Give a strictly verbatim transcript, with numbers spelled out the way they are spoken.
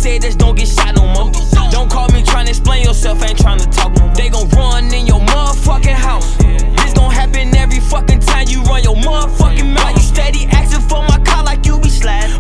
said this, don't get shot no more. Don't call me tryna explain yourself, ain't tryna talk no more. They gon' run in your motherfucking house. This gon' happen every fucking time you run your motherfucking mouth. You steady asking for my car like you be sliding.